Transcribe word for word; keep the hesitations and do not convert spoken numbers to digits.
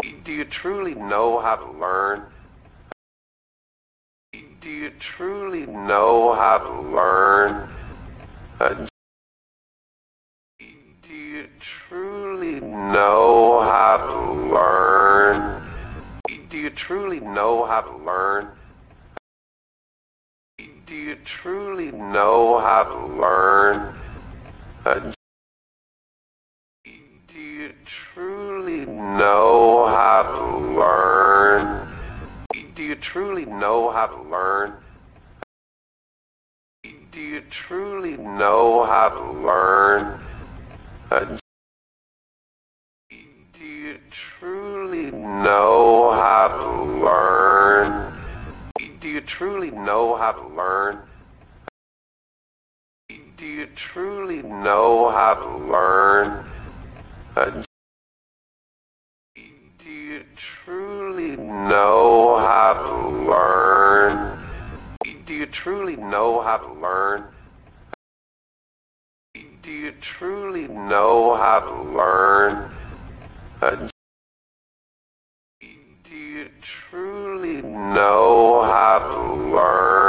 Do you truly know how to learn? Do you truly know how to learn? Uh, do you truly know how to learn? Do you truly know how to learn? Do you truly know how to learn? Uh, do you truly know how to learn? Do you truly know how to learn? Do you truly know how to learn? Uh, do you truly know how to learn? Do you truly know how to learn? Do you truly know how to learn? Uh, do you truly know how to learn? Do you truly know how to learn? Do you truly know how to learn? Uh, do you truly know how to learn?